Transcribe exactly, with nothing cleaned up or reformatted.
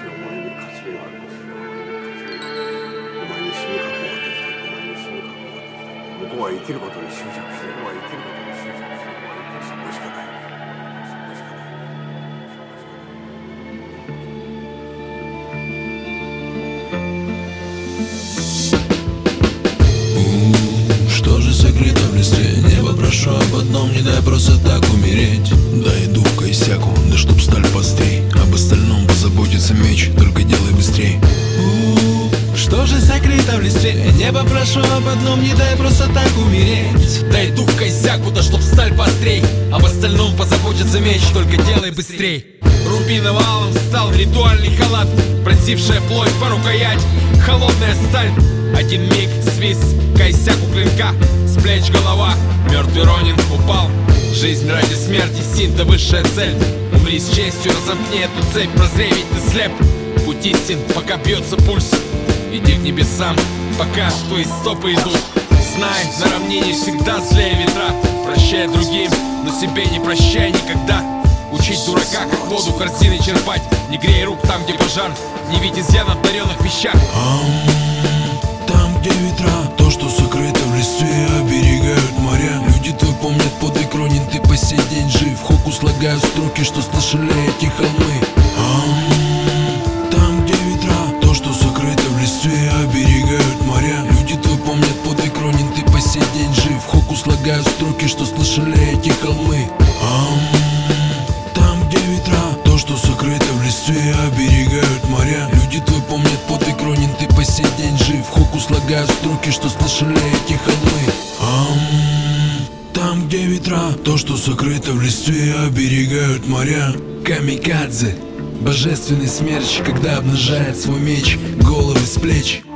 ここは生きることに執着して、ここは生きることに執着して、そこしかない。そこしかない。 Что же сокрыто в листве? Небо, прошу об одном, не дай просто так умереть. Дай иду в косяку, да чтоб сталь пострей. Об остальном позаботится меч, только делай быстрей. Что же сокрыто в листве? Небо, прошу об одном, не дай просто так умереть. Дай иду в косяку, да чтоб сталь пострей. Об остальном позаботится меч, только делай быстрей. Рубиново-алым стал ритуальный халат, пронзившая плоть по рукоять, холодная сталь. Один миг, свист, косяк у клинка, с плеч голова, мертвый ронин упал. Жизнь ради смерти, синта высшая цель. Умри с честью, разомкни эту цепь, прозрей, ведь ты слеп. Путь истин, пока бьется пульс. Иди к небесам, пока что из стопы идут. Знай, на равнине всегда злее ветра. Прощай другим, но себе не прощай никогда. Учить дурака, как воду корзины черпать. Не грей рук там, где пожар, не видь изъянов в даренных вещах. Там, где ветра, то, что сокрыто в листве, оберегают моря. Люди твой помнят подвиг Ронин, ты по сей день жив. Хоку слагают строки, что слышали эти холмы. Там, где ветра, то, что сокрыто в листве, оберегают моря. Люди твой помнят подвиг Ронин, ты по сей день жив. Хоку слагают строки, что слышали эти холмы. Там, где ветра, то, что сокрыто в листве, оберегают моря. Люди твой помнят подвиг Ронин, ты по сей день жив. Хоку слагают строки, что слышали эти холмы. Там, где ветра, то, что сокрыто в листве, оберегают моря. Камикадзе, божественный смерч, когда обнажает свой меч головы с плеч.